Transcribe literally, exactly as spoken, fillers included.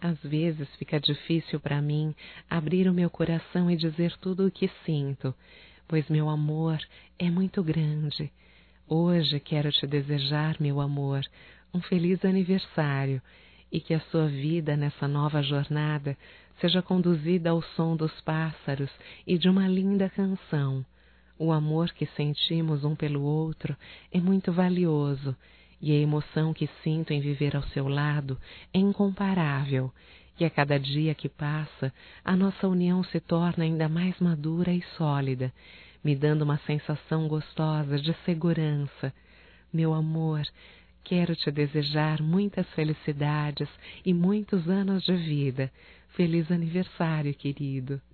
Às vezes fica difícil para mim abrir o meu coração e dizer tudo o que sinto, pois meu amor é muito grande. Hoje quero te desejar, meu amor, um feliz aniversário e que a sua vida nessa nova jornada seja conduzida ao som dos pássaros e de uma linda canção. O amor que sentimos um pelo outro é muito valioso e a emoção que sinto em viver ao seu lado é incomparável. E a cada dia que passa, a nossa união se torna ainda mais madura e sólida, me dando uma sensação gostosa de segurança. Meu amor, quero te desejar muitas felicidades e muitos anos de vida. Feliz aniversário, querido.